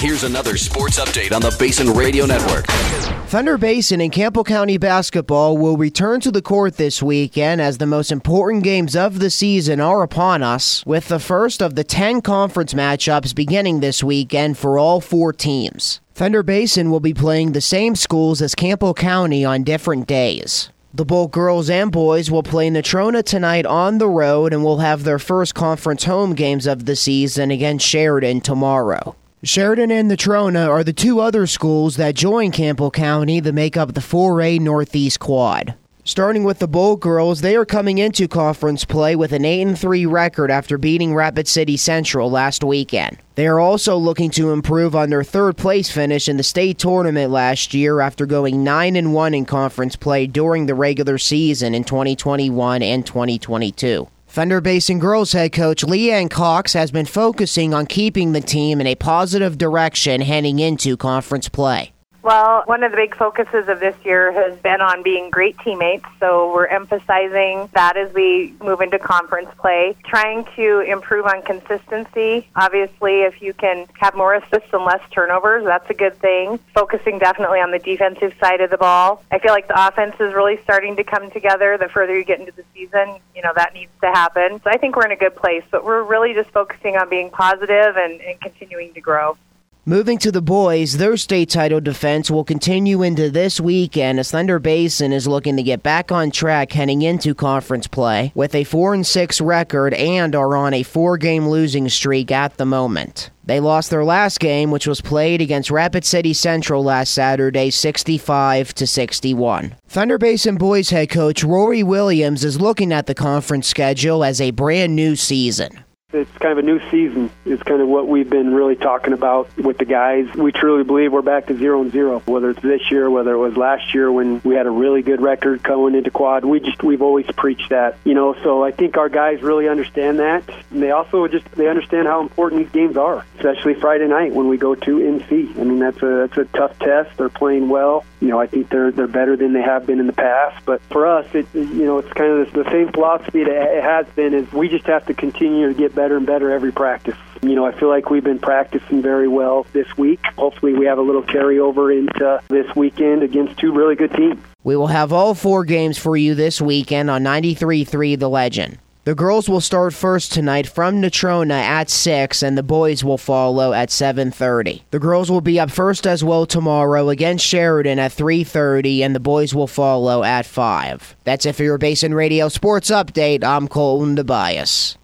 Here's another sports update on the Basin Radio Network. Thunder Basin and Campbell County basketball will return to the court this weekend as the most important games of the season are upon us, with the first of the 10 conference matchups beginning this weekend for all 4 teams. Thunder Basin will be playing the same schools as Campbell County on different days. The Bolt girls and boys will play Natrona tonight on the road and will have their first conference home games of the season against Sheridan tomorrow. Sheridan and Natrona are the 2 other schools that join Campbell County that make up the 4A Northeast Quad. Starting with the Bolt girls, they are coming into conference play with an 8-3 record after beating Rapid City Central last weekend. They are also looking to improve on their 3rd place finish in the state tournament last year after going 9-1 in conference play during the regular season in 2021 and 2022. Thunder Basin girls head coach Leanne Cox has been focusing on keeping the team in a positive direction heading into conference play. Well, one of the big focuses of this year has been on being great teammates, so we're emphasizing that as we move into conference play. Trying to improve on consistency. Obviously, if you can have more assists and less turnovers, that's a good thing. Focusing definitely on the defensive side of the ball. I feel like the offense is really starting to come together. The further you get into the season, that needs to happen. So I think we're in a good place, but we're really just focusing on being positive and continuing to grow. Moving to the boys, their state title defense will continue into this weekend as Thunder Basin is looking to get back on track heading into conference play with a 4-6 record and are on a 4-game losing streak at the moment. They lost their last game, which was played against Rapid City Central last Saturday, 65-61. Thunder Basin boys head coach Rory Williams is looking at the conference schedule as a brand new season. It's kind of a new season. It's kind of what we've been really talking about with the guys. We truly believe we're back to 0-0, whether it's this year, whether it was last year when we had a really good record going into quad. We've always preached that, so I think our guys really understand that. And they also they understand how important these games are, especially Friday night when we go to NC. I mean, that's a tough test. They're playing well. I think they're better than they have been in the past. But for us, it's kind of the same philosophy that it has been, is we just have to continue to get better and better every practice. I feel like we've been practicing very well this week. Hopefully we have a little carryover into this weekend against 2 really good teams. We will have all 4 games for you this weekend on 93.3 The Legend. The girls will start first tonight from Natrona at 6, and the boys will follow at 7:30. The girls will be up first as well tomorrow against Sheridan at 3:30, and the boys will follow at 5. That's it for your Basin Radio Sports Update. I'm Colton Tobias.